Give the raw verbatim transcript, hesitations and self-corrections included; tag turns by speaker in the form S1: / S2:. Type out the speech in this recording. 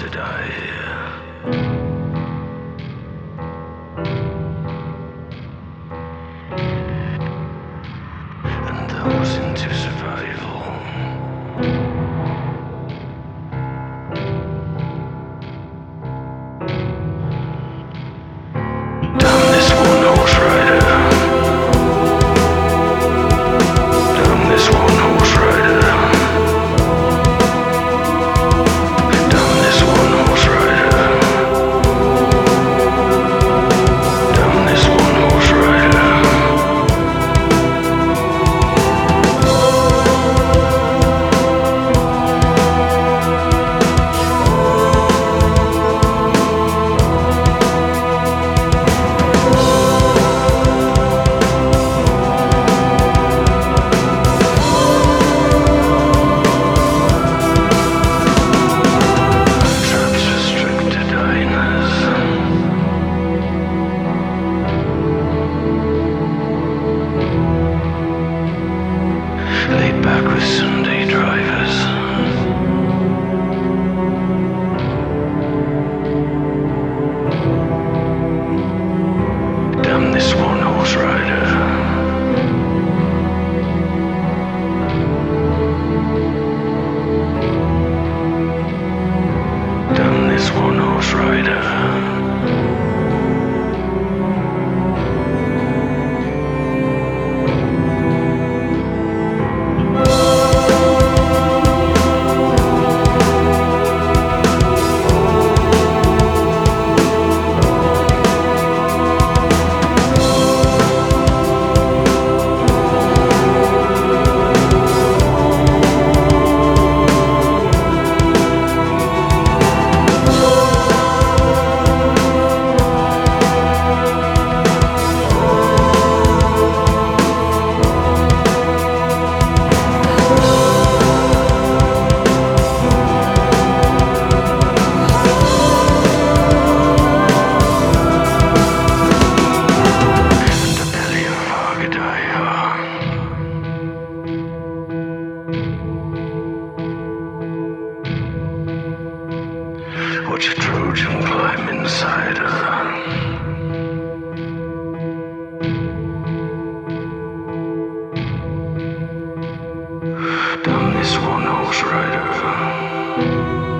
S1: to die here. And those into survival. Damn this one horse rider. Damn this one horse rider. Damn this one horse rider. Damn this one horse rider. Traps restricted diners. Laid back with Sunday drivers. Damn this one horse rider. Damn this one horse rider. The belly of Argadaya. Watch a Trojan climb inside her. Damn this one horse rider.